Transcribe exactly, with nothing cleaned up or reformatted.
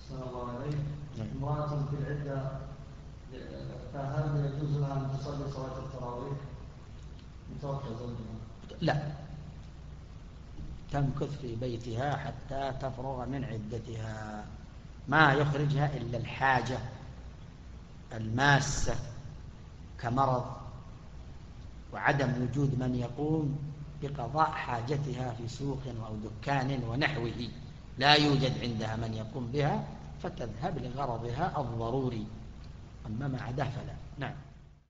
صلى الله عليه امرأة في العدة فهل يجوز لها أن تصلي صلاة التراويح متوفى زوجها؟ لا، تمكث في بيتها حتى تفرغ من عدتها، ما يخرجها إلا الحاجة الماسة كمرض وعدم وجود من يقوم بقضاء حاجتها في سوق أو دكان ونحوه، لا يوجد عندها من يقوم بها فتذهب لغرضها الضروري، أما ما عداه فلا. نعم.